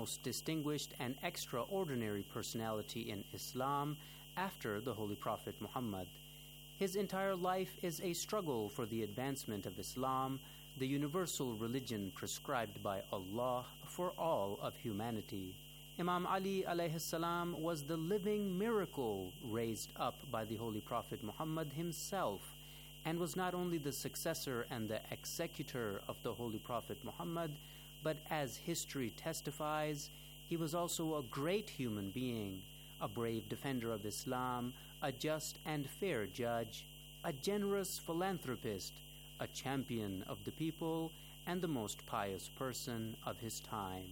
most distinguished and extraordinary personality in Islam after the Holy Prophet Muhammad. His entire life is a struggle for the advancement of Islam, the universal religion prescribed by Allah for all of humanity. Imam Ali alayhi salam was the living miracle raised up by the Holy Prophet Muhammad himself, and was not only the successor and the executor of the Holy Prophet Muhammad, but as history testifies, he was also a great human being, a brave defender of Islam, a just and fair judge, a generous philanthropist, a champion of the people, and the most pious person of his time.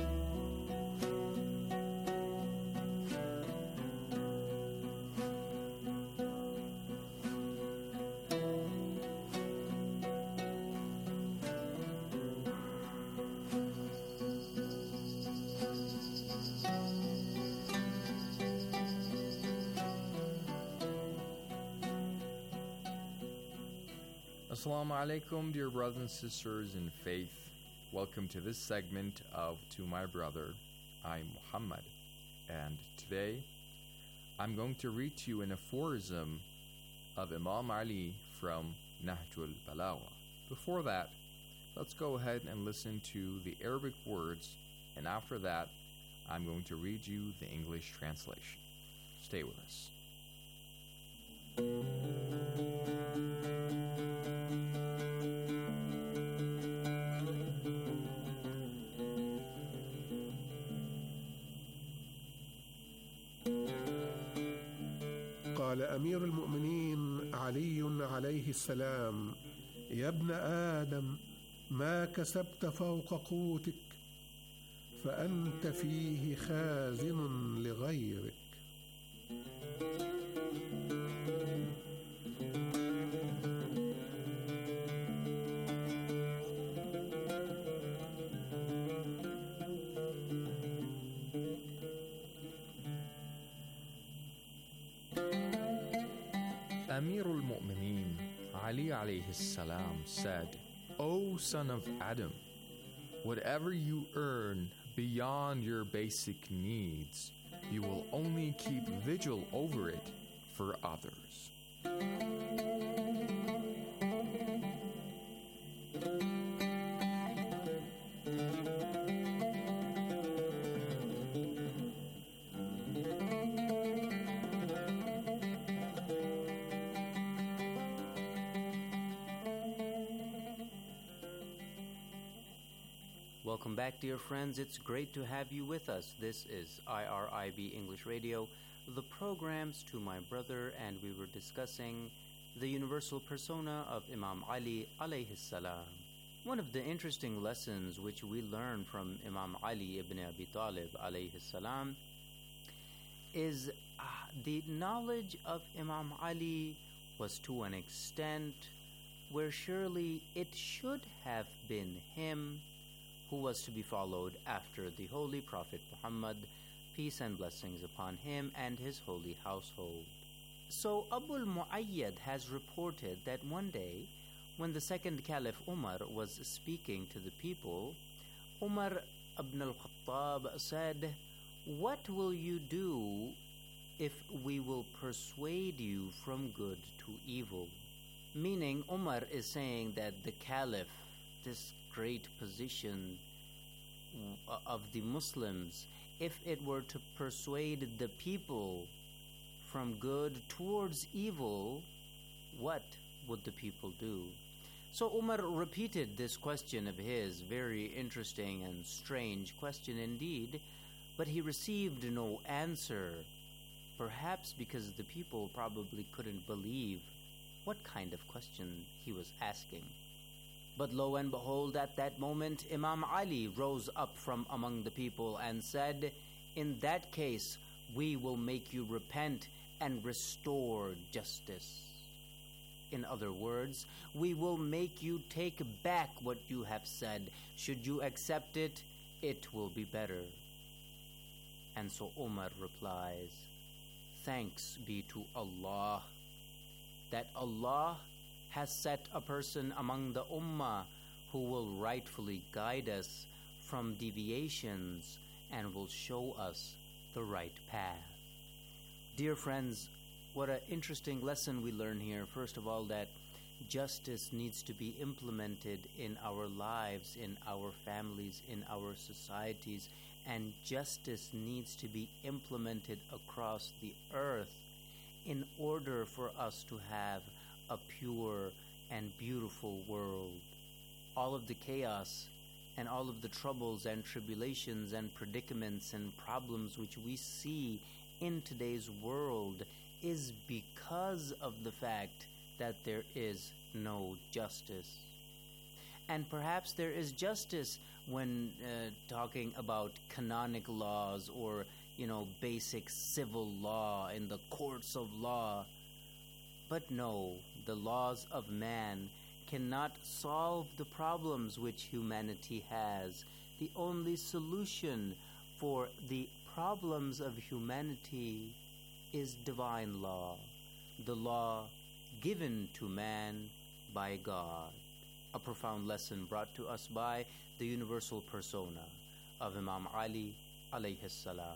Assalamu alaikum, dear brothers and sisters in faith. Welcome to this segment of To My Brother, I'm Muhammad. And today, I'm going to read to you an aphorism of Imam Ali from Nahjul Balagha. Before that, let's go ahead and listen to the Arabic words, and after that, I'm going to read you the English translation. Stay with us. قال أمير المؤمنين علي عليه السلام: يا ابن آدم، ما كسبت فوق قوتك فأنت فيه خازن لغيرك. Amir al-Mu'mineen, Ali alayhi salam, said, O son of Adam, whatever you earn beyond your basic needs, you will only keep vigil over it for others. Welcome back, dear friends. It's great to have you with us. This is IRIB English Radio, the programs To My Brother, and we were discussing the universal persona of Imam Ali alayhi salam. One of the interesting lessons which we learn from Imam Ali ibn Abi Talib alayhi salam is the knowledge of Imam Ali was to an extent where surely it should have been him who was to be followed after the Holy Prophet Muhammad, peace and blessings upon him and his holy household. So Abu al-Mu'ayyad has reported that one day, when the second Caliph Umar was speaking to the people, Umar ibn al-Khattab said, "What will you do if we will persuade you from good to evil?" Meaning, Umar is saying that the Caliph, this great position of the Muslims, if it were to persuade the people from good towards evil, what would the people do? So Umar repeated this question of his, very interesting and strange question indeed, but he received no answer, perhaps because the people probably couldn't believe what kind of question he was asking. But lo and behold, at that moment, Imam Ali rose up from among the people and said, "In that case, we will make you repent and restore justice." In other words, we will make you take back what you have said. Should you accept it, it will be better. And so Umar replies, "Thanks be to Allah, that Allah has set a person among the Ummah who will rightfully guide us from deviations and will show us the right path. Dear friends, what an interesting lesson we learn here. First of all, that justice needs to be implemented in our lives, in our families, in our societies, and justice needs to be implemented across the earth in order for us to have a pure and beautiful world. All of the chaos and all of the troubles and tribulations and predicaments and problems which we see in today's world is because of the fact that there is no justice. And perhaps there is justice when talking about canonic laws or, basic civil law in the courts of law. But no, the laws of man cannot solve the problems which humanity has. The only solution for the problems of humanity is divine law, the law given to man by God. A profound lesson brought to us by the universal persona of Imam Ali alayhi salam.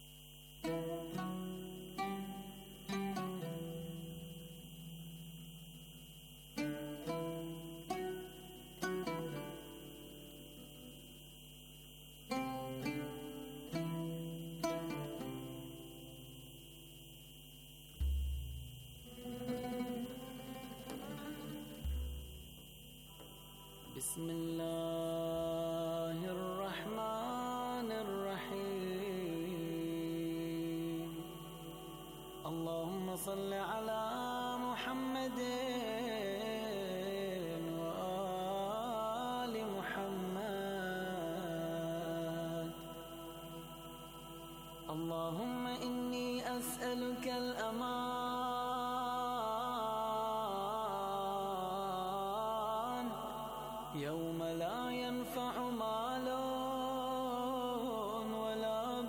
بسم الله الرحمن الرحيم اللهم صل على محمد وآل محمد اللهم إني أسألك الأمان يوم لا ينفع مال ولا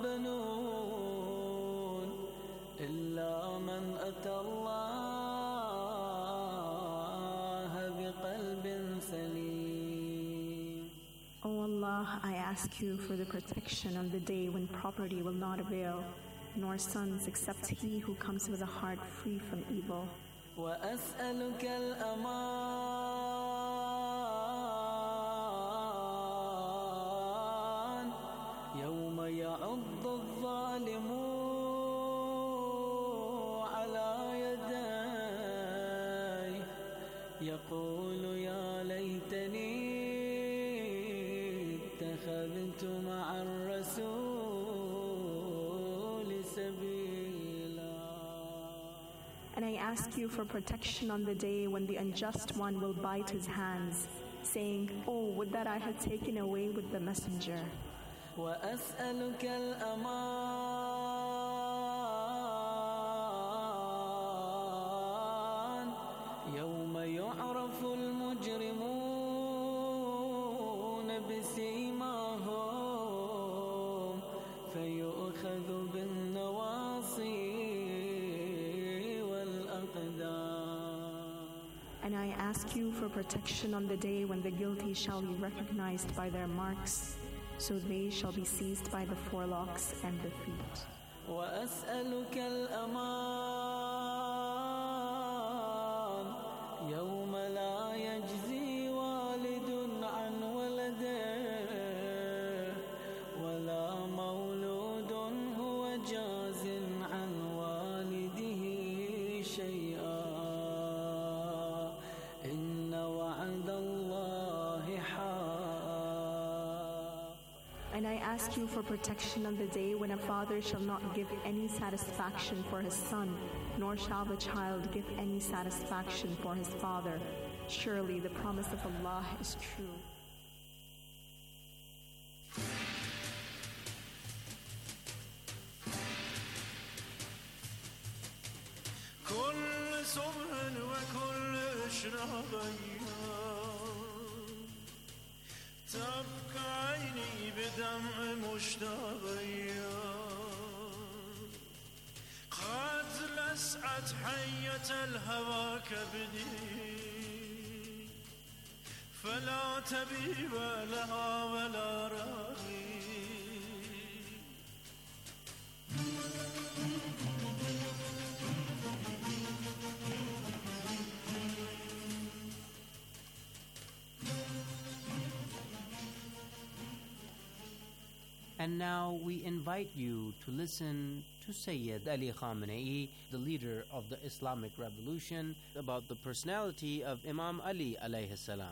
بنون إلا من أتى الله بقلب سليم. O Allah, I ask you for the protection on the day when property will not avail, nor sons except he who comes with a heart free from evil. وأسألك الأمان يوم يعض الظالم على يديه يقول يا ليتني اتخذت مع الرسول سبيلا. And I ask you for protection on the day when the unjust one will bite his hands, saying, Oh, would that I had taken away with the messenger. وأسألك الأمان يوم يعرف المجرمون بسيماهم فيؤخذ بالنواصي And I ask you for protection on the day when the guilty shall be recognized by their marks, so they shall be seized by the forelocks and the feet. وأسألك الأمان يوم لا يجزي والد عن ولده ولا مولود هو جاز عن والده شيئا إن وعد الله حق. And I ask you for protection on the day when a father shall not give any satisfaction for his son, nor shall the child give any satisfaction for his father. Surely the promise of Allah is true. كل صبح وكل إشراق أيام تبكى عيني بدمع مشتاق أيام قد لسعت حية الهوى كبدي فلا تبيب لها ولا راغي And now we invite you to listen to Sayyid Ali Khamenei, the leader of the Islamic Revolution, about the personality of Imam Ali alayhi salam.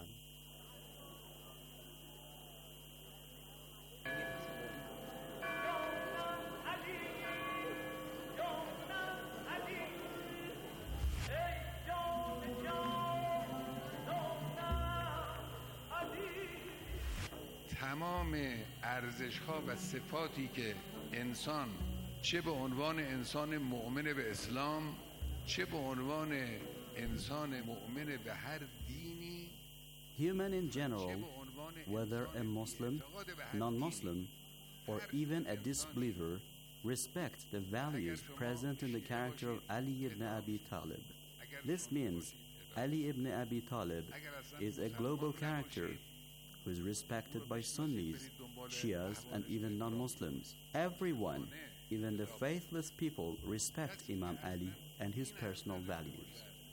تمام ارزش‌ها و صفاتی که انسان چه به عنوان انسان مؤمن به اسلام چه به عنوان انسان مؤمن به هر دینی Human in general, whether a Muslim, non-Muslim, or even a disbeliever, respect the values present in the character of Ali ibn Abi Talib. This means Ali ibn Abi Talib is a global character who is respected by Sunnis, Shias, and even non-Muslims. Everyone, even the faithless people, respect Imam Ali and his personal values.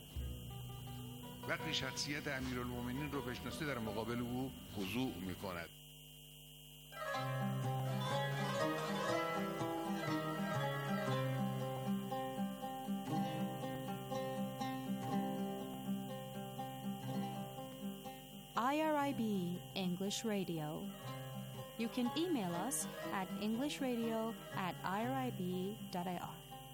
وقتی شخصیت امیرالمومنین رو بشناسه در مقابل او خضوع میکند. IRIB English Radio. You can email us at englishradio@irib.ir.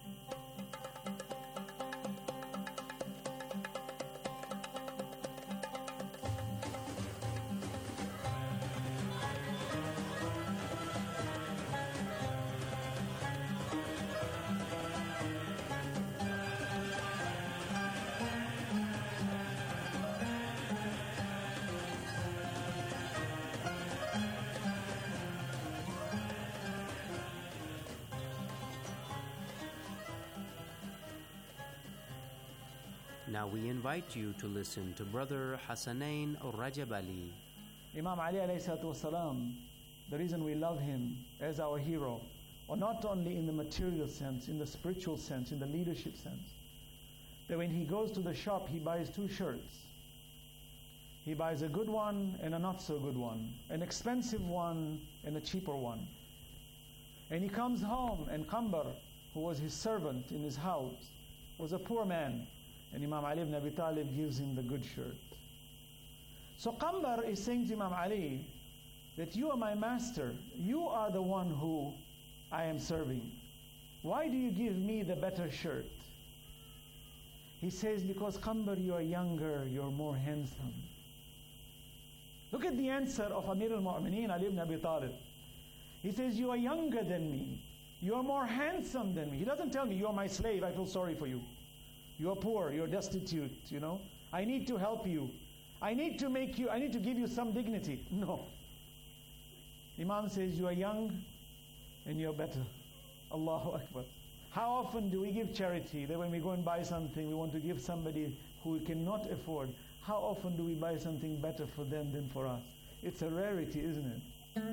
Now we invite you to listen to Brother Hassanain Rajab Ali. Imam Ali alayhi salatu wasalam, the reason we love him as our hero, or not only in the material sense, in the spiritual sense, in the leadership sense, that when he goes to the shop, he buys two shirts. He buys a good one and a not so good one, an expensive one and a cheaper one. And he comes home, and Qambar, who was his servant in his house, was a poor man. And Imam Ali ibn Abi Talib gives him the good shirt. So Qambar is saying to Imam Ali that you are my master. You are the one who I am serving. Why do you give me the better shirt? He says, because Qambar, you are younger, you're more handsome. Look at the answer of Amir al-Mu'mineen, Ali ibn Abi Talib. He says, you are younger than me. You are more handsome than me. He doesn't tell me, you are my slave, I feel sorry for you. You are poor, you're destitute, I need to help you. I need to give you some dignity. No. Imam says, you are young and you're better. Allahu Akbar. How often do we give charity that when we go and buy something, we want to give somebody who we cannot afford? How often do we buy something better for them than for us? It's a rarity, isn't it?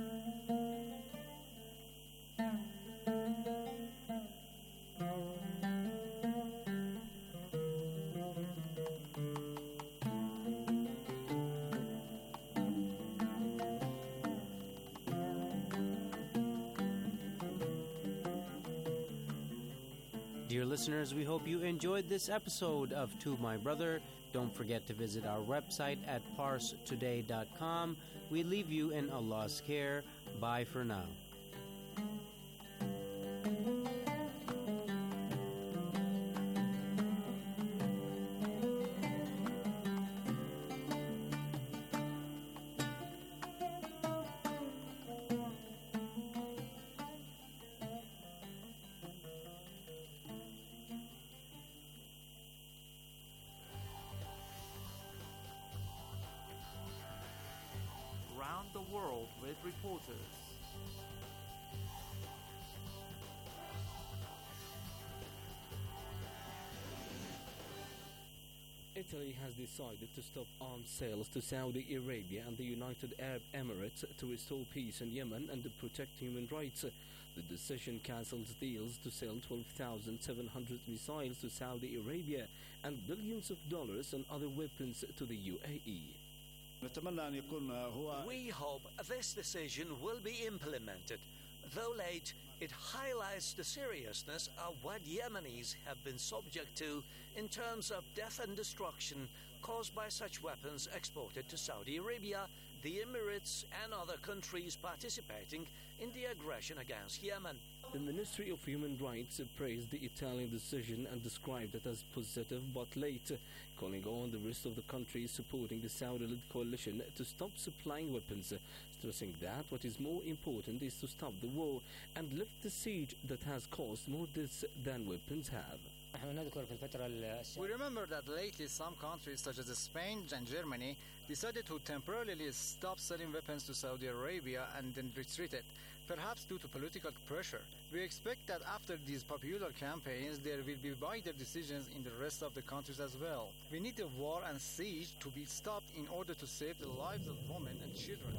Dear listeners, we hope you enjoyed this episode of To My Brother. Don't forget to visit our website at parstoday.com. We leave you in Allah's care. Bye for now. Round the world with reporters. Italy has decided to stop arms sales to Saudi Arabia and the United Arab Emirates to restore peace in Yemen and to protect human rights. The decision cancels deals to sell 12,700 missiles to Saudi Arabia and billions of dollars and other weapons to the UAE. We hope this decision will be implemented. Though late, it highlights the seriousness of what Yemenis have been subject to in terms of death and destruction caused by such weapons exported to Saudi Arabia, the Emirates, and other countries participating in the aggression against Yemen. The Ministry of Human Rights praised the Italian decision and described it as positive but late, calling on the rest of the countries supporting the Saudi-led coalition to stop supplying weapons, stressing that what is more important is to stop the war and lift the siege that has caused more deaths than weapons have. We remember that lately some countries such as Spain and Germany decided to temporarily stop selling weapons to Saudi Arabia and then retreated, perhaps due to political pressure. We expect that after these popular campaigns there will be wider decisions in the rest of the countries as well. We need the war and siege to be stopped in order to save the lives of women and children.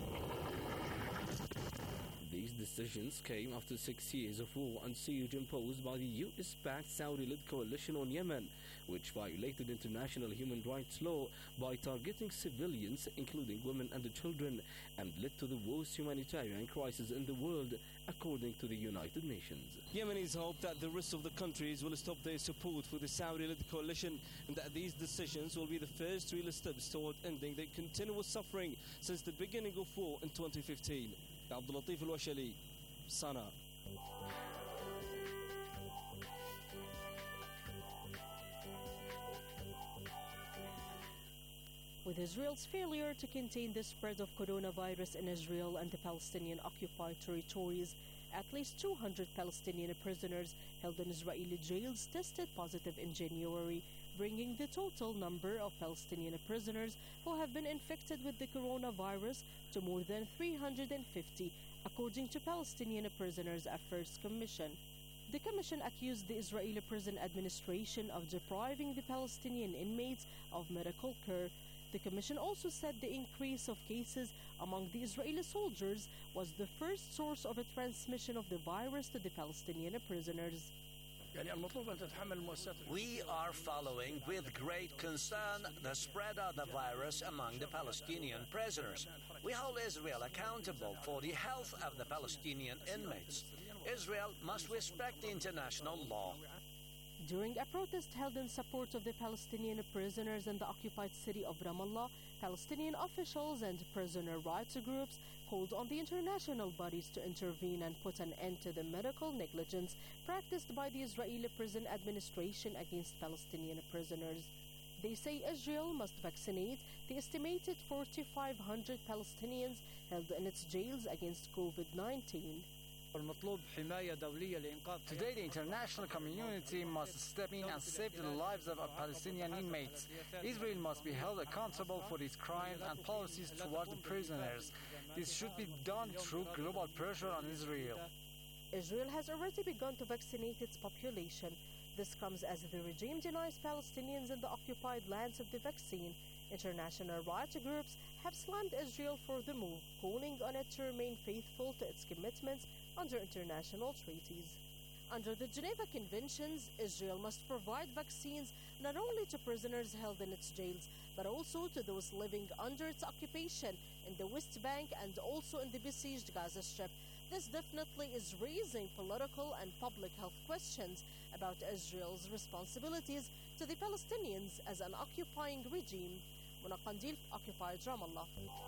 These decisions came after 6 years of war and siege imposed by the US-backed Saudi-led coalition on Yemen, which violated international human rights law by targeting civilians, including women and children, and led to the worst humanitarian crisis in the world, according to the United Nations. Yemenis hope that the rest of the countries will stop their support for the Saudi-led coalition and that these decisions will be the first real steps toward ending the continuous suffering since the beginning of war in 2015. Abdul Latif Al-Washali, Sana. With Israel's failure to contain the spread of coronavirus in Israel and the Palestinian-occupied territories, at least 200 Palestinian prisoners held in Israeli jails tested positive in January, bringing the total number of Palestinian prisoners who have been infected with the coronavirus to more than 350, according to Palestinian Prisoners Affairs Commission. The commission accused the Israeli prison administration of depriving the Palestinian inmates of medical care. The commission also said the increase of cases among the Israeli soldiers was the first source of a transmission of the virus to the Palestinian prisoners. We are following with great concern the spread of the virus among the Palestinian prisoners. We hold Israel accountable for the health of the Palestinian inmates. Israel must respect international law. During a protest held in support of the Palestinian prisoners in the occupied city of Ramallah, Palestinian officials and prisoner rights groups called on the international bodies to intervene and put an end to the medical negligence practiced by the Israeli prison administration against Palestinian prisoners. They say Israel must vaccinate the estimated 4,500 Palestinians held in its jails against COVID-19. Today, the international community must step in and save the lives of our Palestinian inmates. Israel must be held accountable for its crimes and policies toward the prisoners. This should be done through global pressure on Israel. Israel has already begun to vaccinate its population. This comes as the regime denies Palestinians in the occupied lands of the vaccine. International rights groups have slammed Israel for the move, calling on it to remain faithful to its commitments under international treaties. Under the Geneva Conventions, Israel must provide vaccines not only to prisoners held in its jails, but also to those living under its occupation in the West Bank and also in the besieged Gaza Strip. This definitely is raising political and public health questions about Israel's responsibilities to the Palestinians as an occupying regime. Mona Qandil, occupied Ramallah.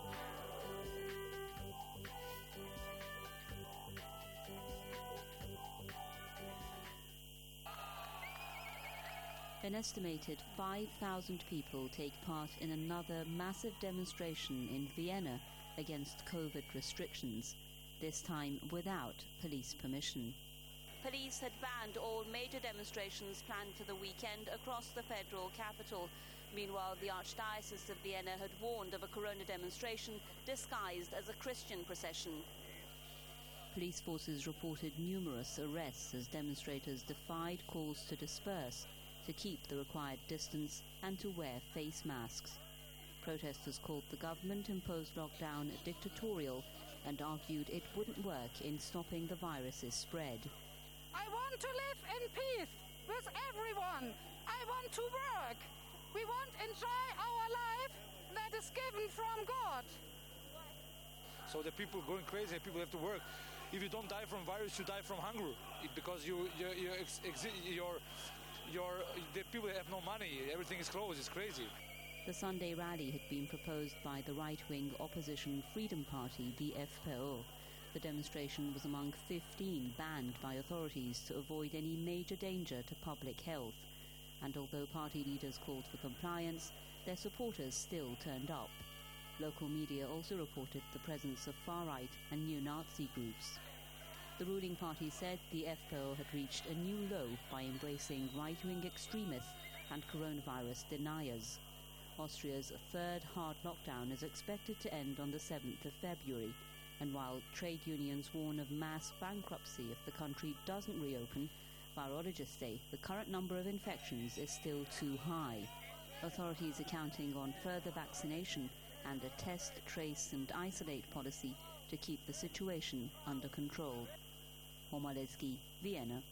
An estimated 5,000 people take part in another massive demonstration in Vienna against COVID restrictions, this time without police permission. Police had banned all major demonstrations planned for the weekend across the federal capital. Meanwhile, the Archdiocese of Vienna had warned of a corona demonstration disguised as a Christian procession. Police forces reported numerous arrests as demonstrators defied calls to disperse, to keep the required distance and to wear face masks. Protesters called the government-imposed lockdown dictatorial and argued it wouldn't work in stopping the virus's spread. I want to live in peace with everyone. I want to work. We want to enjoy our life that is given from God. So the people going crazy, people have to work. If you don't die from virus, you die from hunger, because the people have no money. Everything is closed. It's crazy. The Sunday rally had been proposed by the right-wing opposition Freedom Party, the FPO. The demonstration was among 15 banned by authorities to avoid any major danger to public health. And although party leaders called for compliance, their supporters still turned up. Local media also reported the presence of far-right and neo-Nazi groups. The ruling party said the FPO had reached a new low by embracing right-wing extremists and coronavirus deniers. Austria's third hard lockdown is expected to end on the 7th of February, and while trade unions warn of mass bankruptcy if the country doesn't reopen, virologists say the current number of infections is still too high. Authorities are counting on further vaccination and a test, trace and isolate policy to keep the situation under control. Omaleski, Vienna.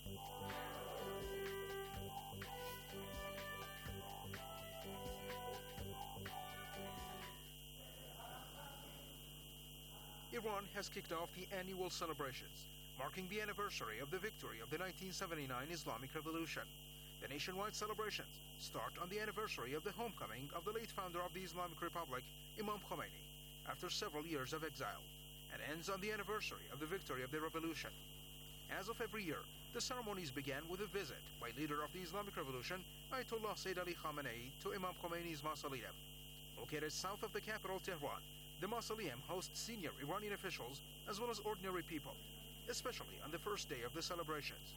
Iran has kicked off the annual celebrations, marking the anniversary of the victory of the 1979 Islamic Revolution. The nationwide celebrations start on the anniversary of the homecoming of the late founder of the Islamic Republic, Imam Khomeini, after several years of exile, and ends on the anniversary of the victory of the revolution. As of every year, the ceremonies began with a visit by leader of the Islamic Revolution, Ayatollah Sayyid Ali Khamenei, to Imam Khomeini's mausoleum. Located south of the capital, Tehran, the mausoleum hosts senior Iranian officials as well as ordinary people, especially on the first day of the celebrations.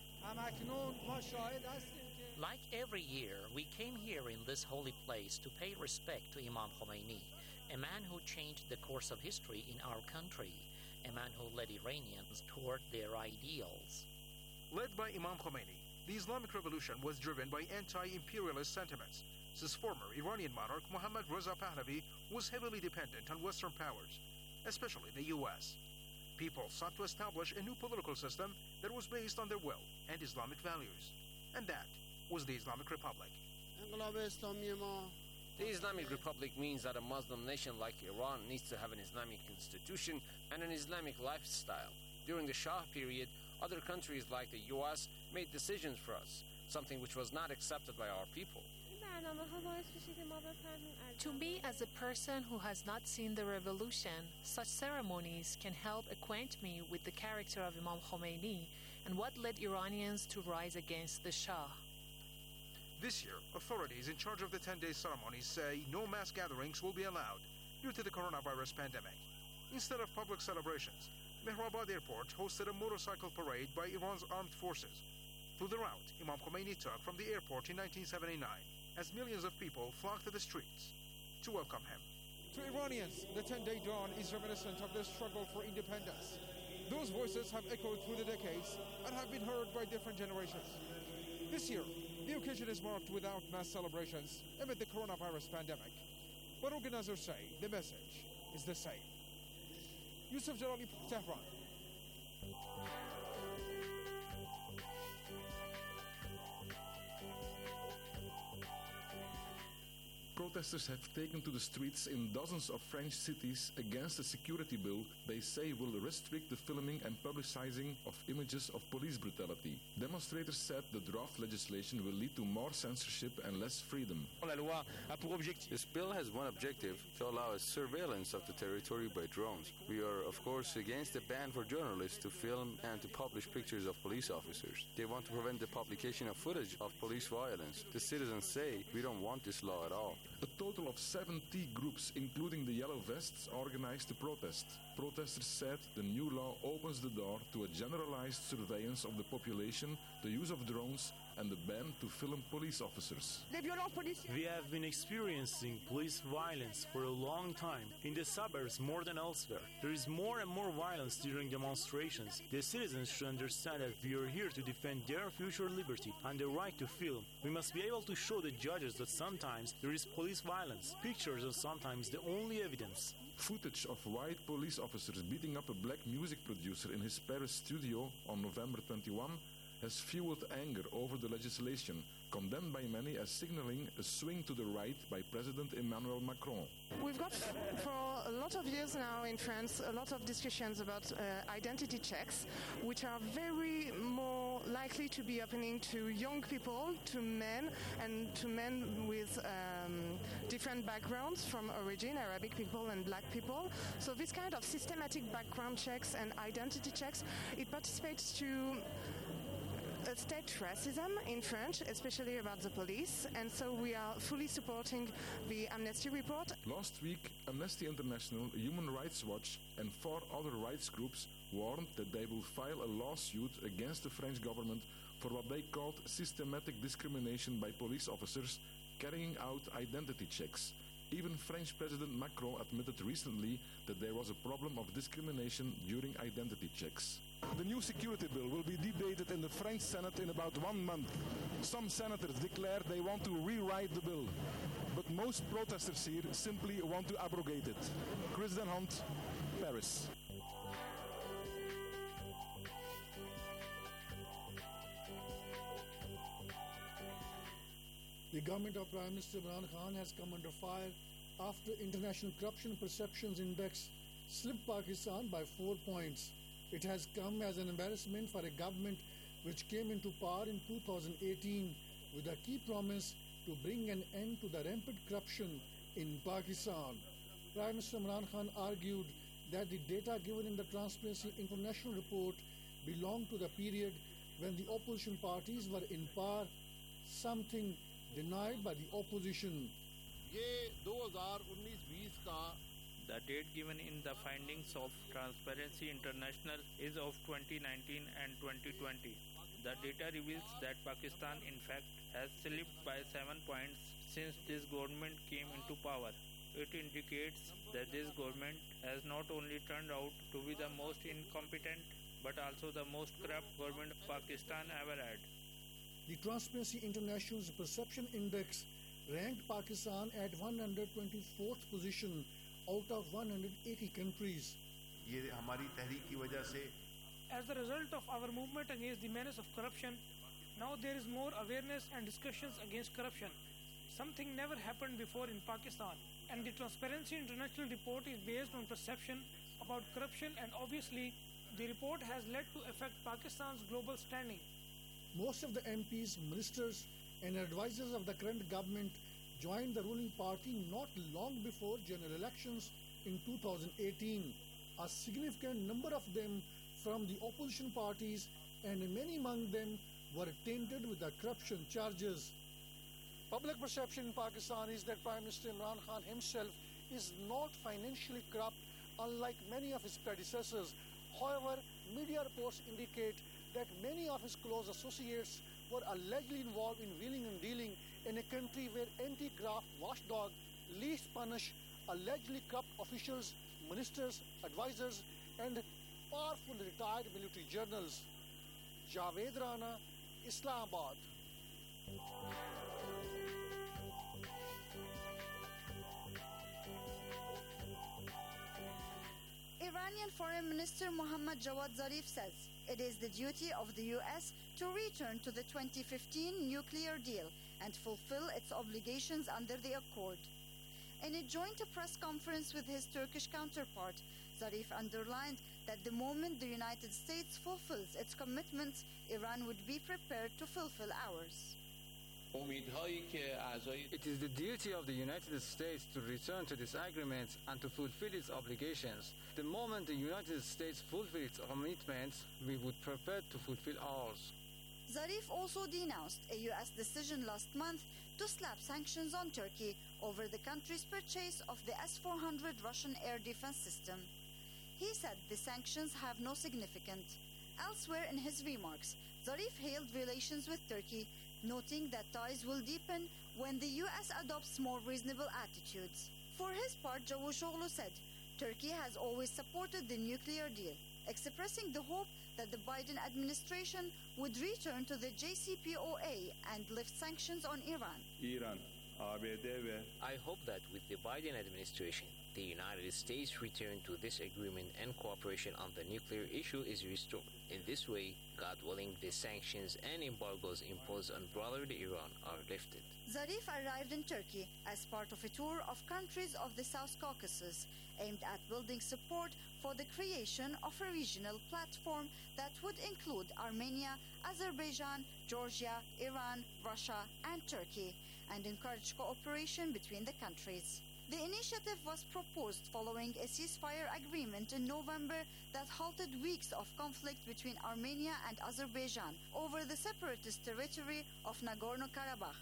Like every year, we came here in this holy place to pay respect to Imam Khomeini, a man who changed the course of history in our country, a man who led Iranians toward their ideals. Led by Imam Khomeini, the Islamic Revolution was driven by anti-imperialist sentiments, since former Iranian monarch Mohammad Reza Pahlavi was heavily dependent on Western powers, especially the U.S. People sought to establish a new political system that was based on their will and Islamic values, and that was the Islamic Republic. The Islamic Republic means that a Muslim nation like Iran needs to have an Islamic constitution and an Islamic lifestyle. During the Shah period, other countries like the U.S. made decisions for us, something which was not accepted by our people. To me, as a person who has not seen the revolution, such ceremonies can help acquaint me with the character of Imam Khomeini and what led Iranians to rise against the Shah. This year, authorities in charge of the 10-day ceremonies say no mass gatherings will be allowed due to the coronavirus pandemic. Instead of public celebrations, Mehrabad Airport hosted a motorcycle parade by Iran's armed forces. To the route Imam Khomeini took from the airport in 1979, as millions of people flocked to the streets to welcome him. To Iranians, the 10-day dawn is reminiscent of their struggle for independence. Those voices have echoed through the decades and have been heard by different generations. This year, the occasion is marked without mass celebrations amid the coronavirus pandemic. But organizers say the message is the same. Yusuf Jalali, Tehran. Protesters have taken to the streets in dozens of French cities against a security bill they say will restrict the filming and publicizing of images of police brutality. Demonstrators said the draft legislation will lead to more censorship and less freedom. This bill has one objective: to allow a surveillance of the territory by drones. We are, of course, against the ban for journalists to film and to publish pictures of police officers. They want to prevent the publication of footage of police violence. The citizens say we don't want this law at all. A total of 70 groups, including the Yellow Vests, organized the protest. Protesters said the new law opens the door to a generalized surveillance of the population, the use of drones, and the ban to film police officers. We have been experiencing police violence for a long time, in the suburbs more than elsewhere. There is more and more violence during demonstrations. The citizens should understand that we are here to defend their future liberty and the right to film. We must be able to show the judges that sometimes there is police violence. Pictures are sometimes the only evidence. Footage of white police officers beating up a black music producer in his Paris studio on November 21 has fueled anger over the legislation, condemned by many as signaling a swing to the right by President Emmanuel Macron. We've got for a lot of years now in France a lot of discussions about identity checks, which are very more likely to be happening to young people, to men, and to men with different backgrounds from origin, Arabic people and black people. So this kind of systematic background checks and identity checks, it participates to a state racism in France, especially about the police, and so we are fully supporting the Amnesty report. Last week, Amnesty International, Human Rights Watch, and 4 other rights groups warned that they will file a lawsuit against the French government for what they called systematic discrimination by police officers carrying out identity checks. Even French President Macron admitted recently that there was a problem of discrimination during identity checks. The new security bill will be debated in the French Senate in about 1 month. Some senators declare they want to rewrite the bill, but most protesters here simply want to abrogate it. Chris Den Hunt, Paris. The government of Prime Minister Imran Khan has come under fire after International Corruption Perceptions Index slipped Pakistan by 4 points. It has come as an embarrassment for a government which came into power in 2018 with a key promise to bring an end to the rampant corruption in Pakistan. Prime Minister Imran Khan argued that the data given in the Transparency International report belonged to the period when the opposition parties were in power, something denied by the opposition. The date given in the findings of Transparency International is of 2019 and 2020. The data reveals that Pakistan in fact has slipped by 7 points since this government came into power. It indicates that this government has not only turned out to be the most incompetent but also the most corrupt government Pakistan ever had. The Transparency International's Perception Index ranked Pakistan at 124th position out of 180 countries. As a result of our movement against the menace of corruption, now there is more awareness and discussions against corruption. Something never happened before in Pakistan, and the Transparency International report is based on perception about corruption, and obviously the report has led to affect Pakistan's global standing. Most of the MPs, ministers and advisors of the current government joined the ruling party not long before general elections in 2018. A significant number of them from the opposition parties, and many among them were tainted with the corruption charges. Public perception in Pakistan is that Prime Minister Imran Khan himself is not financially corrupt, unlike many of his predecessors. However, media reports indicate that many of his close associates were allegedly involved in wheeling and dealing in a country where anti-graft watchdog least punish allegedly corrupt officials, ministers, advisors, and powerful retired military generals. Javed Rana, Islamabad. Iranian Foreign Minister Mohammad Javad Zarif says it is the duty of the U.S. to return to the 2015 nuclear deal and fulfill its obligations under the accord. In a joint press conference with his Turkish counterpart, Zarif underlined that the moment the United States fulfills its commitments, Iran would be prepared to fulfill ours. It is the duty of the United States to return to this agreement and to fulfill its obligations. The moment the United States fulfills its commitments, we would prepare to fulfill ours. Zarif also denounced a U.S. decision last month to slap sanctions on Turkey over the country's purchase of the S-400 Russian air defense system. He said the sanctions have no significance. Elsewhere in his remarks, Zarif hailed relations with Turkey, noting that ties will deepen when the U.S. adopts more reasonable attitudes. For his part, Cavusoglu said Turkey has always supported the nuclear deal, expressing the hope that the Biden administration would return to the JCPOA and lift sanctions on Iran. I hope that with the Biden administration, the United States' return to this agreement and cooperation on the nuclear issue is restored. In this way, God willing, the sanctions and embargoes imposed on brotherly Iran are lifted. Zarif arrived in Turkey as part of a tour of countries of the South Caucasus, aimed at building support for the creation of a regional platform that would include Armenia, Azerbaijan, Georgia, Iran, Russia, and Turkey, and encourage cooperation between the countries. The initiative was proposed following a ceasefire agreement in November that halted weeks of conflict between Armenia and Azerbaijan over the separatist territory of Nagorno-Karabakh.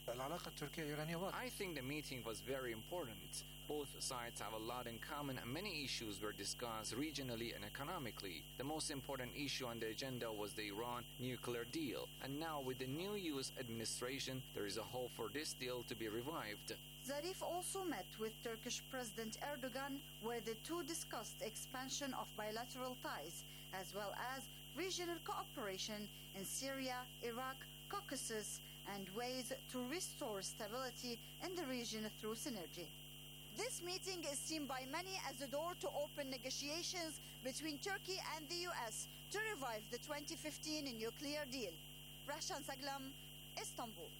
I think the meeting was very important. Both sides have a lot in common and many issues were discussed regionally and economically. The most important issue on the agenda was the Iran nuclear deal. And now with the new U.S. administration, there is a hope for this deal to be revived. Zarif also met with Turkish President Erdogan, where the two discussed expansion of bilateral ties, as well as regional cooperation in Syria, Iraq, Caucasus, and ways to restore stability in the region through synergy. This meeting is seen by many as a door to open negotiations between Turkey and the U.S. to revive the 2015 nuclear deal. Rashan Saglam, Istanbul.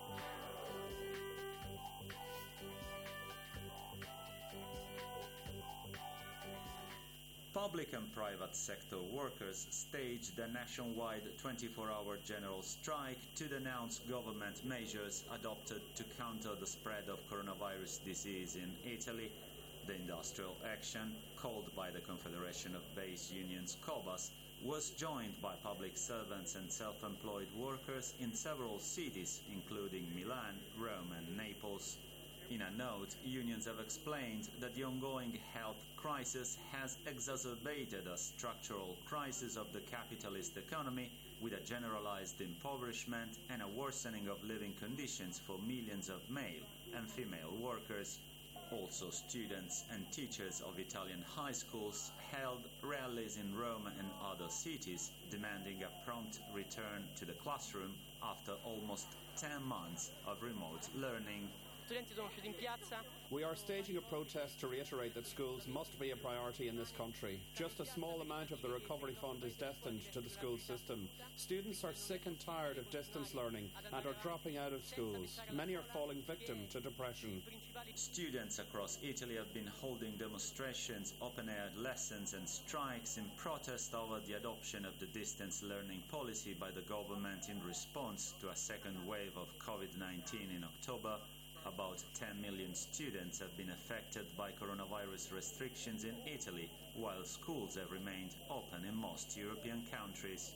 Public and private sector workers staged a nationwide 24-hour general strike to denounce government measures adopted to counter the spread of coronavirus disease in Italy. The industrial action, called by the Confederation of Base Unions COBAS, was joined by public servants and self-employed workers in several cities, including Milan, Rome and Naples. In a note, unions have explained that the ongoing health crisis has exacerbated a structural crisis of the capitalist economy, with a generalized impoverishment and a worsening of living conditions for millions of male and female workers. Also, students and teachers of Italian high schools held rallies in Rome and other cities, demanding a prompt return to the classroom after almost 10 months of remote learning. We are staging a protest to reiterate that schools must be a priority in this country. Just a small amount of the recovery fund is destined to the school system. Students are sick and tired of distance learning and are dropping out of schools. Many are falling victim to depression. Students across Italy have been holding demonstrations, open-air lessons and strikes in protest over the adoption of the distance learning policy by the government in response to a second wave of COVID-19 in October. About 10 million students have been affected by coronavirus restrictions in Italy, while schools have remained open in most European countries.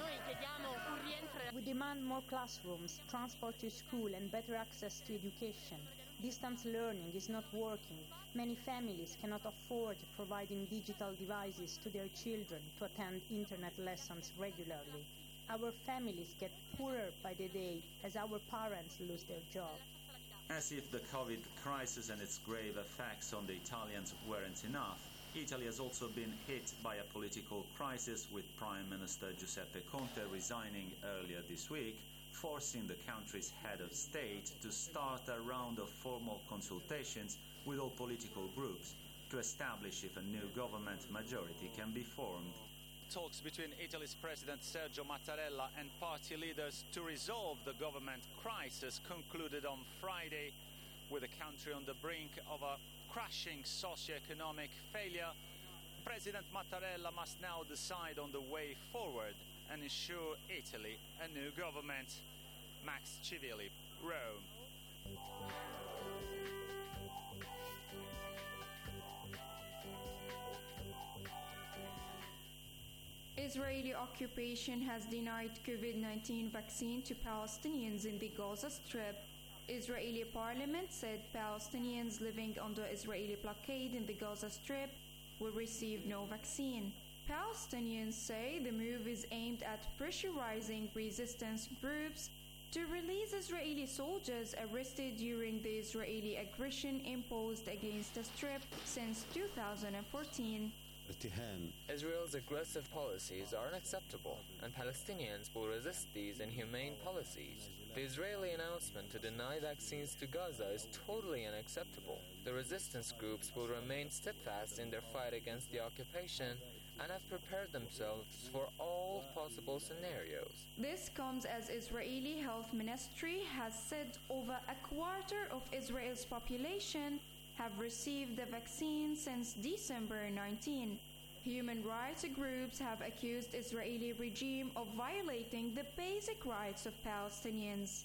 We demand more classrooms, transport to school and better access to education. Distance learning is not working. Many families cannot afford providing digital devices to their children to attend internet lessons regularly. Our families get poorer by the day as our parents lose their job. As if the COVID crisis and its grave effects on the Italians weren't enough, Italy has also been hit by a political crisis, with Prime Minister Giuseppe Conte resigning earlier this week, forcing the country's head of state to start a round of formal consultations with all political groups to establish if a new government majority can be formed. Talks between Italy's President Sergio Mattarella and party leaders to resolve the government crisis concluded on Friday, with the country on the brink of a crushing socio-economic failure. President Mattarella must now decide on the way forward and ensure Italy a new government. Max Civilli, Rome. Israeli occupation has denied COVID-19 vaccine to Palestinians in the Gaza Strip. Israeli parliament said Palestinians living under Israeli blockade in the Gaza Strip will receive no vaccine. Palestinians say the move is aimed at pressurizing resistance groups to release Israeli soldiers arrested during the Israeli aggression imposed against the Strip since 2014. Israel's aggressive policies are unacceptable, and Palestinians will resist these inhumane policies. The Israeli announcement to deny vaccines to Gaza is totally unacceptable. The resistance groups will remain steadfast in their fight against the occupation and have prepared themselves for all possible scenarios. This comes as Israeli Health Ministry has said over a quarter of Israel's population have received the vaccine since December 19. Human rights groups have accused Israeli regime of violating the basic rights of Palestinians.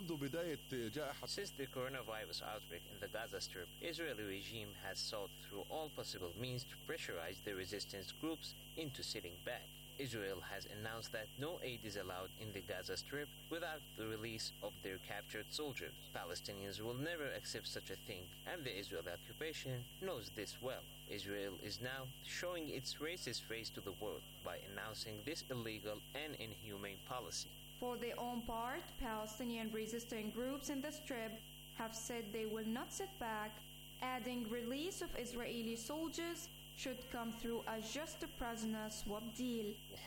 Since the coronavirus outbreak in the Gaza Strip, Israeli regime has sought through all possible means to pressurize the resistance groups into sitting back. Israel has announced that no aid is allowed in the Gaza Strip without the release of their captured soldiers. Palestinians will never accept such a thing, and the Israeli occupation knows this well. Israel is now showing its racist face to the world by announcing this illegal and inhumane policy. For their own part, Palestinian resistance groups in the Strip have said they will not sit back, adding release of Israeli soldiers should come through a just prisoner swap deal.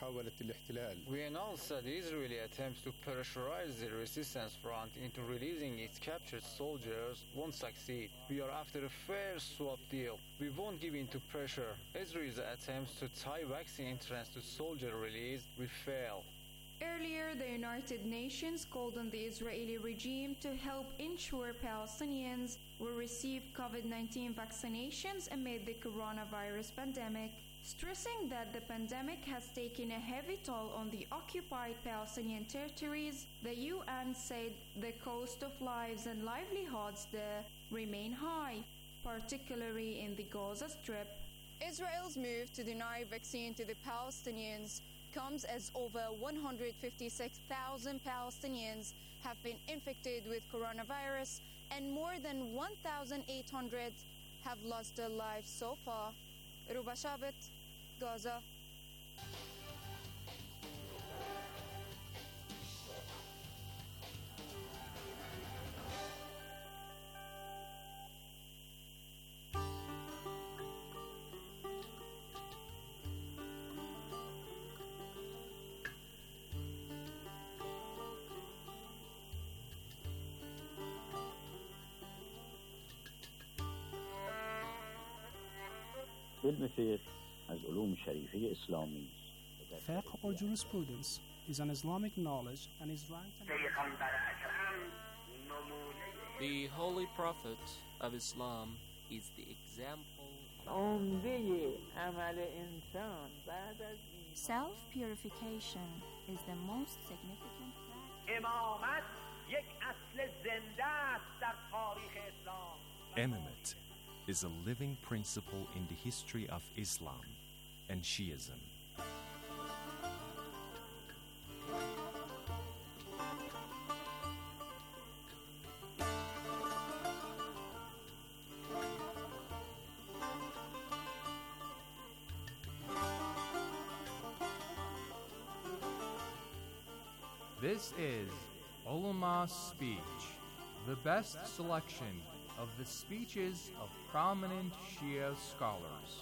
We announce that the Israeli attempts to pressurize the resistance front into releasing its captured soldiers won't succeed. We are after a fair swap deal. We won't give in to pressure. Israel's attempts to tie vaccine entrance to soldier release will fail. Earlier, the United Nations called on the Israeli regime to help ensure Palestinians will receive COVID-19 vaccinations amid the coronavirus pandemic, stressing that the pandemic has taken a heavy toll on the occupied Palestinian territories. The UN said the cost of lives and livelihoods there remain high, particularly in the Gaza Strip. Israel's move to deny vaccine to the Palestinians comes as over 156,000 Palestinians have been infected with coronavirus and more than 1,800 have lost their lives so far. Ruba Shabit, Gaza. Fiqh or jurisprudence is an Islamic knowledge and is ranked. The Holy Prophet of Islam is the example. Self-purification is the most significant Imamate is a living principle in the history of Islam and Shiism. This is Ulama's Speech, the best selection of the speeches of prominent Shia scholars.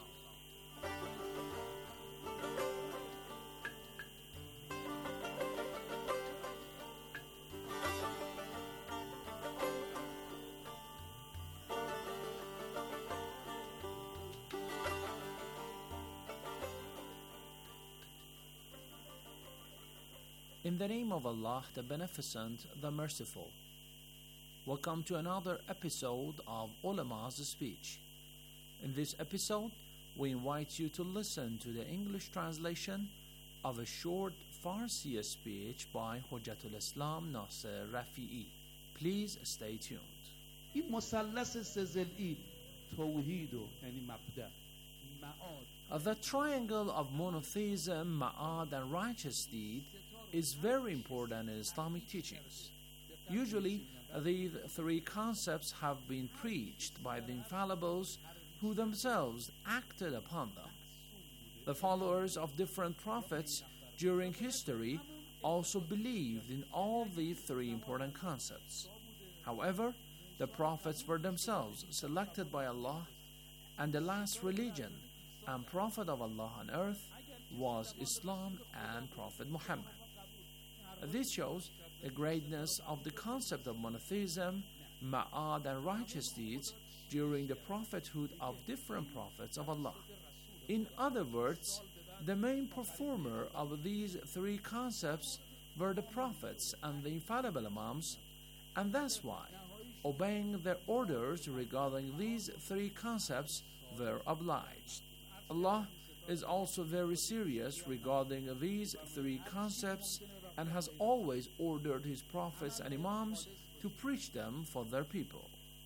In the name of Allah, the Beneficent, the Merciful. Welcome to another episode of Ulama's Speech. In this episode, we invite you to listen to the English translation of a short Farsi speech by Hujjatul Islam Nasser Rafi'i. Please stay tuned. این مثلث سزلئی توحید و یعنی مبدأ معاد. The triangle of monotheism, ma'ad and righteous deed is very important in Islamic teachings. Usually, these three concepts have been preached by the infallibles who themselves acted upon them. The followers of different prophets during history also believed in all these three important concepts. However, the prophets were themselves selected by Allah, and the last religion and Prophet of Allah on earth was Islam and Prophet Muhammad. This shows the greatness of the concept of monotheism, ma'ad and righteous deeds during the prophethood of different prophets of Allah. In other words, the main performer of these three concepts were the prophets and the infallible imams, and that's why obeying their orders regarding these three concepts were obliged. Allah is also very serious regarding these three concepts and has always ordered his prophets and imams to preach them for their people.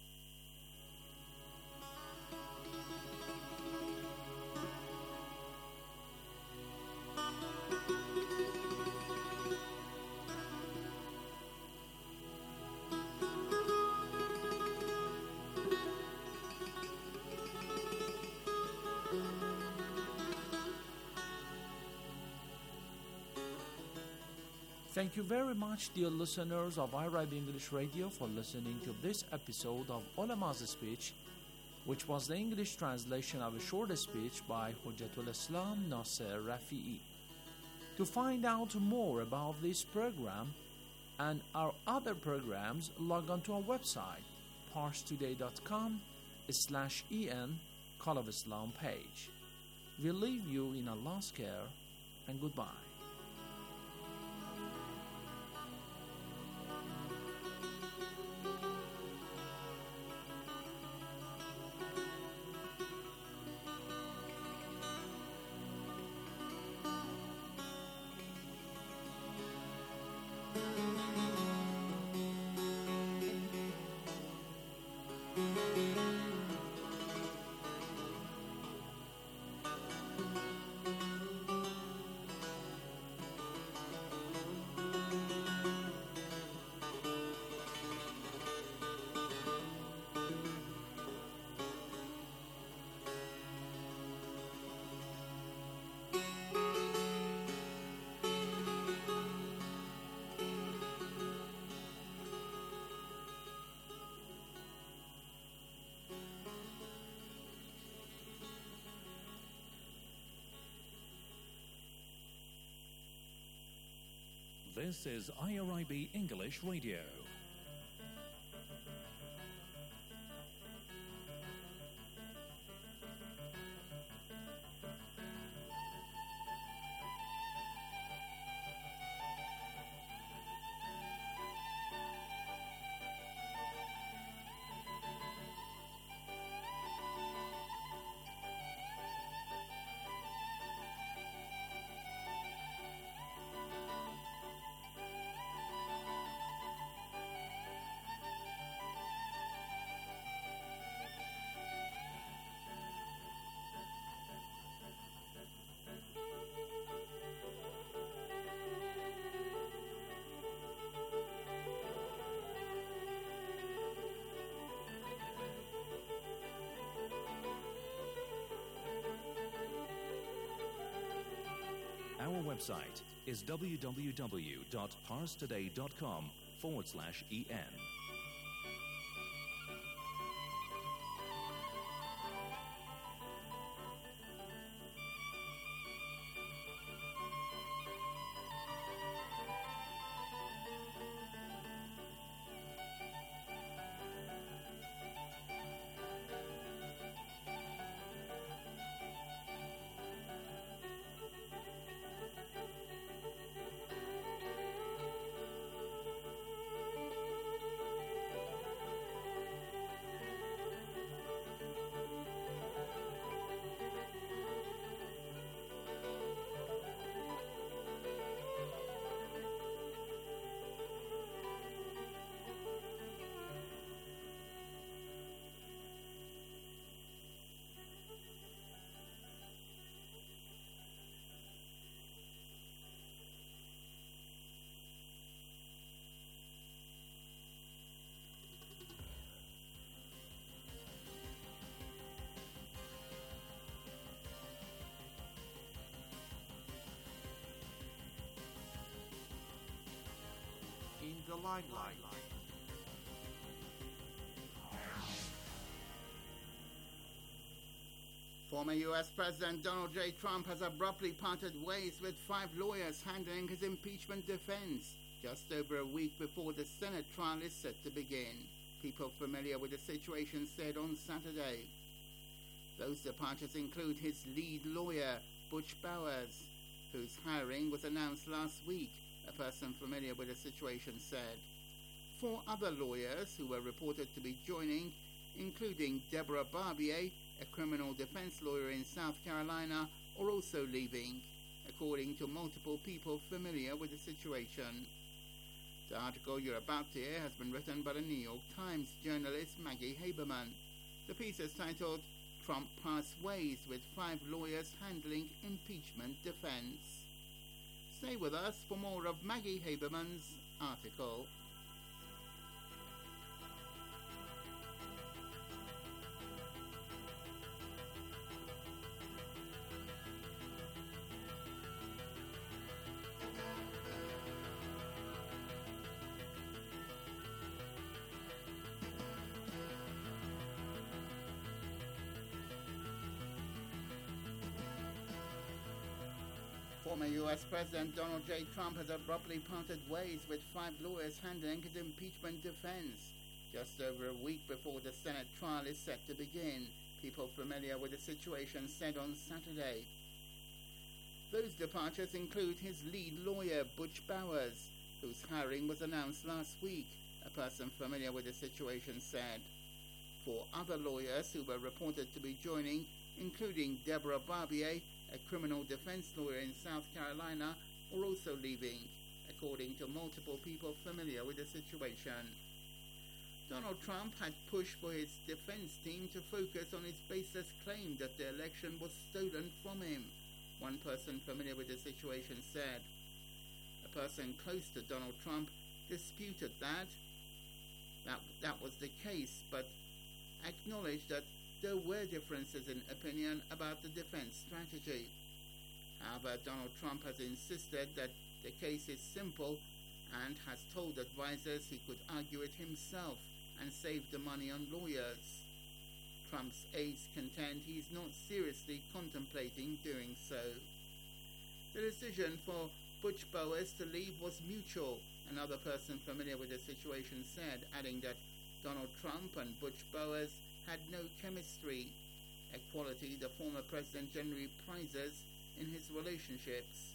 Thank you very much, dear listeners of Arab English Radio, for listening to this episode of Ulama's Speech, which was the English translation of a short speech by Hujjatul Islam Nasser Rafi'i. To find out more about this program and our other programs, log on to our website, parstoday.com/en Call of Islam page. We leave you in Allah's care, and goodbye. This is IRIB English Radio. Our website is www.parstoday.com/en. In the limelight. Former U.S. President Donald J. Trump has abruptly parted ways with 5 lawyers handling his impeachment defense, just over a week before the Senate trial is set to begin. People familiar with the situation said on Saturday. Those departures include his lead lawyer, Butch Bowers, whose hiring was announced last week, a person familiar with the situation said. 4 other lawyers who were reported to be joining, including Deborah Barbier, a criminal defense lawyer in South Carolina, are also leaving, according to multiple people familiar with the situation. The article you're about to hear has been written by the New York Times journalist Maggie Haberman. The piece is titled, "Trump Parts Ways with 5 Lawyers Handling Impeachment Defense." Stay with us for more of Maggie Haberman's article. Former U.S. President Donald J. Trump has abruptly parted ways with 5 lawyers handling his impeachment defense, just over a week before the Senate trial is set to begin, people familiar with the situation said on Saturday. Those departures include his lead lawyer, Butch Bowers, whose hiring was announced last week, a person familiar with the situation said. 4 other lawyers who were reported to be joining, including Deborah Barbier, a criminal defense lawyer in South Carolina, are also leaving, according to multiple people familiar with the situation. Donald Trump had pushed for his defense team to focus on his baseless claim that the election was stolen from him, one person familiar with the situation said. A person close to Donald Trump disputed that was the case, but acknowledged that there were differences in opinion about the defense strategy. However, Donald Trump has insisted that the case is simple and has told advisors he could argue it himself and save the money on lawyers. Trump's aides contend he is not seriously contemplating doing so. The decision for Butch Bowers to leave was mutual, another person familiar with the situation said, adding that Donald Trump and Butch Bowers had no chemistry, a quality the former president generally prizes in his relationships.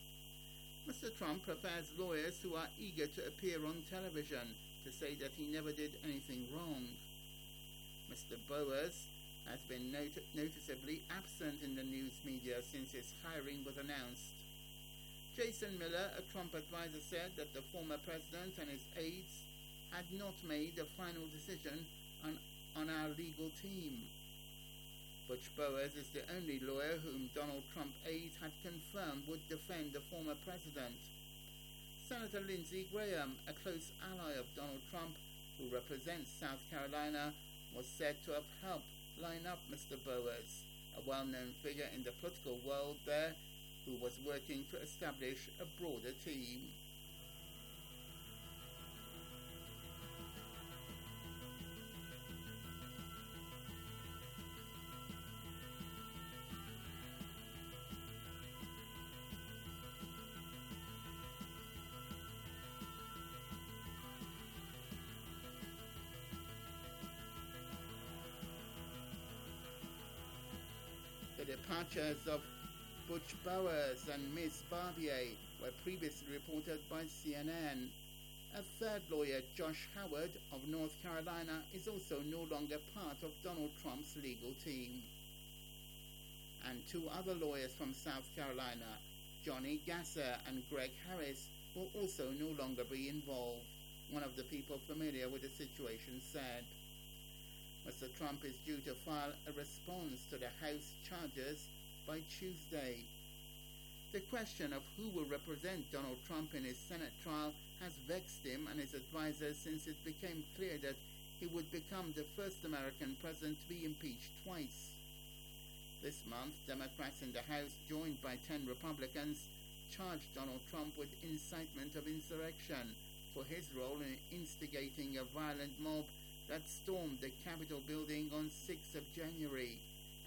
Mr. Trump prefers lawyers who are eager to appear on television to say that he never did anything wrong. Mr. Bowers has been noticeably absent in the news media since his hiring was announced. Jason Miller, a Trump advisor, said that the former president and his aides had not made a final decision on our legal team. Butch Bowers is the only lawyer whom Donald Trump aides had confirmed would defend the former president. Senator Lindsey Graham, a close ally of Donald Trump who represents South Carolina, was said to have helped line up Mr. Bowers, a well-known figure in the political world there who was working to establish a broader team. The departures of Butch Bowers and Ms. Barbier were previously reported by CNN. A third lawyer, Josh Howard of North Carolina, is also no longer part of Donald Trump's legal team. And 2 other lawyers from South Carolina, Johnny Gasser and Greg Harris, will also no longer be involved, one of the people familiar with the situation said. Mr. Trump is due to file a response to the House charges by Tuesday. The question of who will represent Donald Trump in his Senate trial has vexed him and his advisors since it became clear that he would become the first American president to be impeached twice. This month, Democrats in the House, joined by 10 Republicans, charged Donald Trump with incitement of insurrection for his role in instigating a violent mob that stormed the Capitol building on 6th of January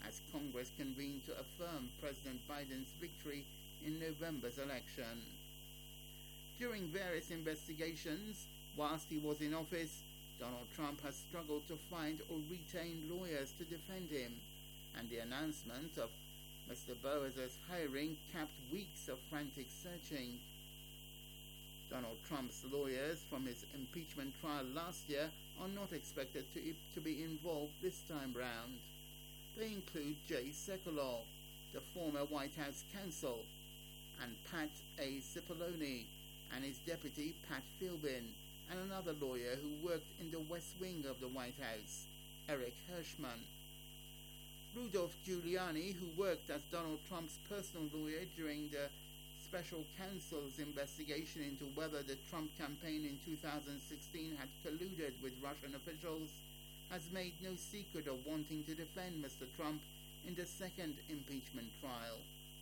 as Congress convened to affirm President Biden's victory in November's election. During various investigations, whilst he was in office, Donald Trump has struggled to find or retain lawyers to defend him, and the announcement of Mr. Boaz's hiring capped weeks of frantic searching. Donald Trump's lawyers from his impeachment trial last year are not expected to be involved this time round. They include Jay Sekulow, the former White House counsel, and Pat A. Cipollone and his deputy Pat Philbin, and another lawyer who worked in the West Wing of the White House, Eric Hirschman. Rudolph Giuliani, who worked as Donald Trump's personal lawyer during the special counsel's investigation into whether the Trump campaign in 2016 had colluded with Russian officials, has made no secret of wanting to defend Mr. Trump in the second impeachment trial.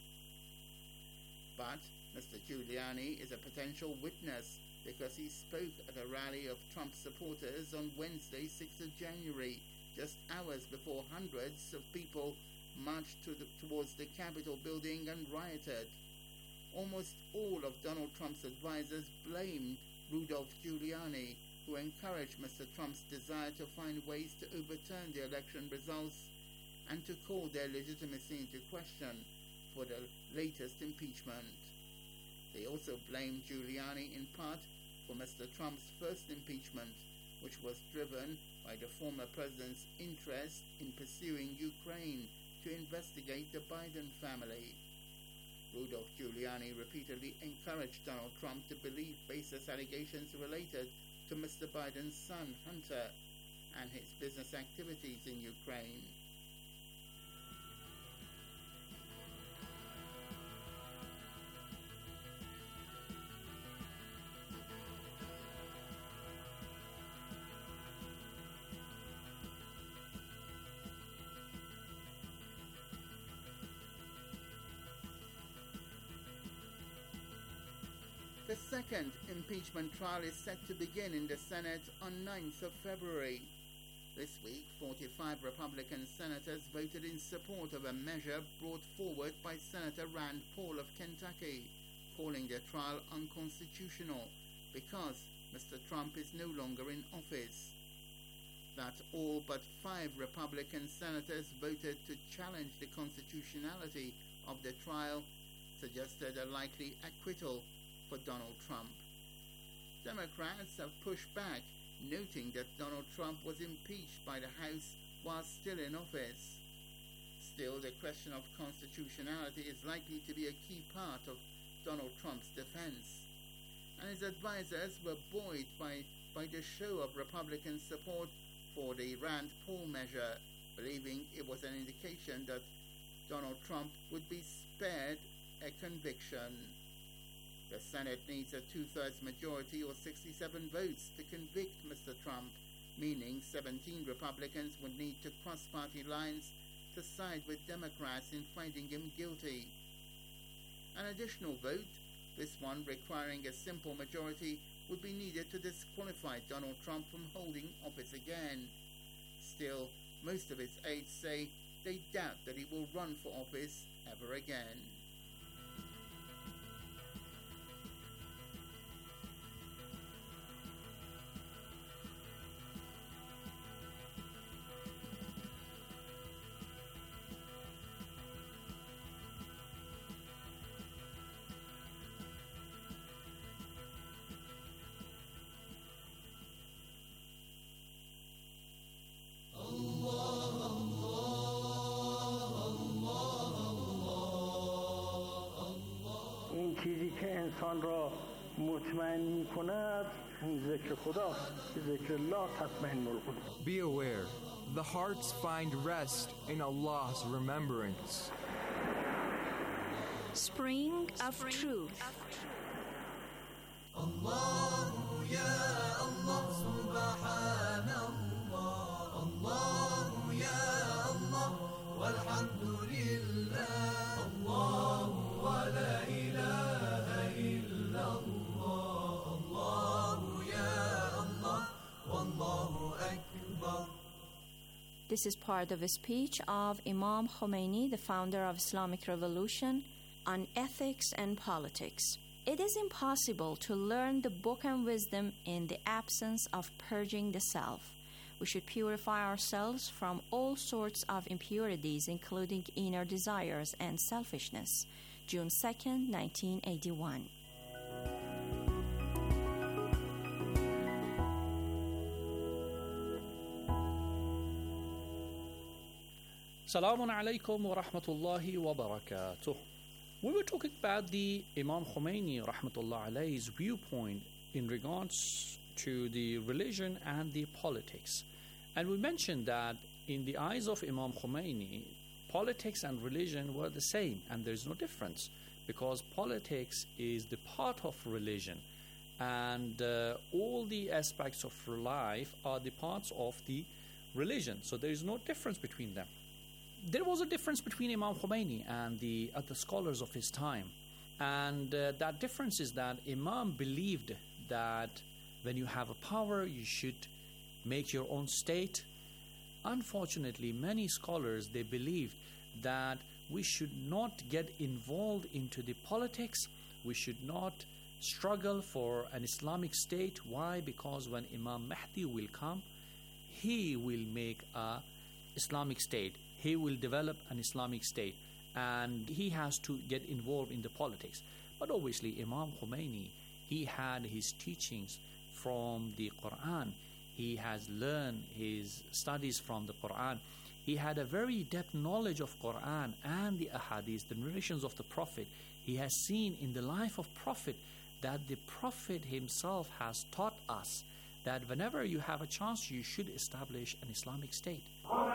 But Mr. Giuliani is a potential witness because he spoke at a rally of Trump supporters on Wednesday, 6th of January, just hours before hundreds of people marched towards the Capitol building and rioted. Almost all of Donald Trump's advisors blamed Rudolph Giuliani, who encouraged Mr. Trump's desire to find ways to overturn the election results and to call their legitimacy into question for the latest impeachment. They also blamed Giuliani in part for Mr. Trump's first impeachment, which was driven by the former president's interest in pursuing Ukraine to investigate the Biden family. Rudolph Giuliani repeatedly encouraged Donald Trump to believe baseless allegations related to Mr. Biden's son, Hunter, and his business activities in Ukraine. The second impeachment trial is set to begin in the Senate on 9th of February. This week, 45 Republican senators voted in support of a measure brought forward by Senator Rand Paul of Kentucky, calling the trial unconstitutional because Mr. Trump is no longer in office. That all but 5 Republican senators voted to challenge the constitutionality of the trial suggested a likely acquittal for Donald Trump. Democrats have pushed back, noting that Donald Trump was impeached by the House while still in office. Still, the question of constitutionality is likely to be a key part of Donald Trump's defense, and his advisors were buoyed by the show of Republican support for the Rand Paul measure, believing it was an indication that Donald Trump would be spared a conviction. The Senate needs a 2/3 majority or 67 votes to convict Mr. Trump, meaning 17 Republicans would need to cross party lines to side with Democrats in finding him guilty. An additional vote, this one requiring a simple majority, would be needed to disqualify Donald Trump from holding office again. Still, most of his aides say they doubt that he will run for office ever again. چیزی که انسان را مطمئن می‌کند ذکر خداست. ذکر الله تطمئن القلوب. Be aware, the hearts find rest in Allah's remembrance. Spring of Truth. الله يا الله سبحان الله الله يا الله والحمد لله الله ولا إله إلا الله الله يا الله والله أكبر. This is part of a speech of Imam Khomeini, the founder of Islamic Revolution, on ethics and politics. It is impossible to learn the book and wisdom in the absence of purging the self. We should purify ourselves from all sorts of impurities, including inner desires and selfishness. June 2nd, 1981. Assalamu alaikum wa rahmatullahi wa barakatuh. We were talking about the Imam Khomeini rahmatullah alayhi's viewpoint in regards to the religion and the politics. And we mentioned that in the eyes of Imam Khomeini, politics and religion were the same, and there's no difference because politics is the part of religion, and all the aspects of life are the parts of the religion. So there is no difference between them. There was a difference between Imam Khomeini and the other scholars of his time, and that difference is that Imam believed that when you have a power, you should make your own state. Unfortunately, many scholars, they believed that we should not get involved into the politics. We should not struggle for an Islamic state. Why? Because when Imam Mahdi will come, he will make a Islamic state. He will develop an Islamic state, and he has to get involved in the politics. But obviously, Imam Khomeini, he had his teachings from the Quran. He has learned his studies from the Quran. He had a very depth knowledge of Quran and the ahadith, the narrations of the Prophet. He has seen in the life of Prophet that the Prophet himself has taught us that whenever you have a chance, you should establish an Islamic state.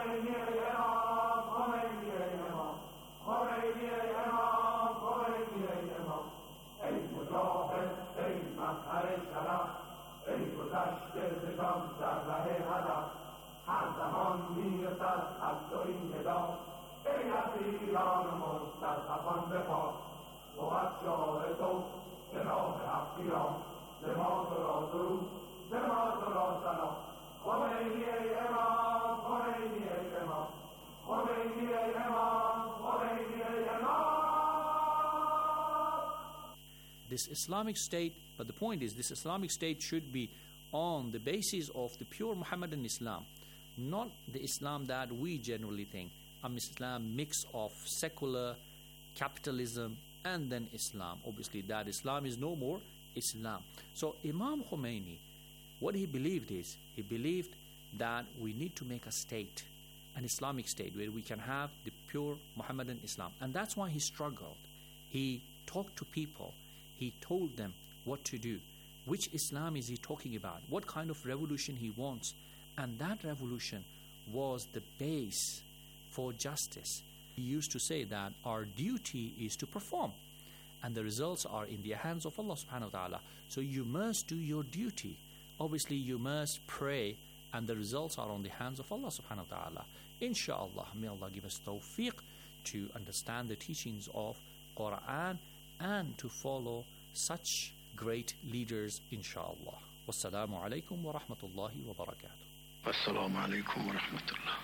This Islamic state, but the point is, this Islamic state should be on the basis of the pure Muhammadan Islam, not the Islam that we generally think. Islam mix of secular capitalism and then Islam. Obviously, that Islam is no more Islam. So Imam Khomeini, what he believed is, he believed that we need to make a state, an Islamic state, where we can have the pure Muhammadan Islam. And that's why he struggled. He talked to people. He told them what to do. Which Islam is he talking about? What kind of revolution he wants? And that revolution was the base for justice. He used to say that our duty is to perform, and the results are in the hands of Allah subhanahu wa ta'ala. So you must do your duty. Obviously, you must pray, and the results are on the hands of Allah subhanahu wa ta'ala. Insha'Allah, may Allah give us tawfiq to understand the teachings of Quran and to follow such great leaders, insha'Allah. Wassalamu alaikum wa rahmatullahi wa barakatuh. Wassalamu alaikum wa rahmatullah.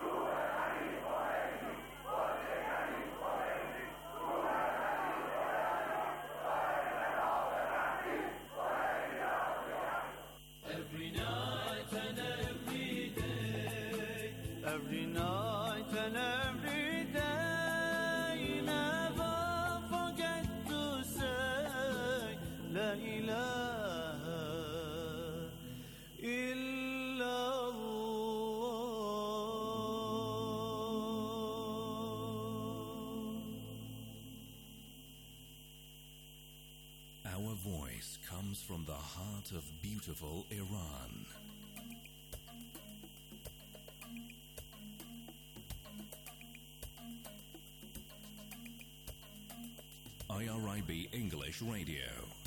Every night and every day, every night and every day, never forget to say La ilaha illallah. Our voice comes from the heart of beautiful Iran. IRIB English Radio.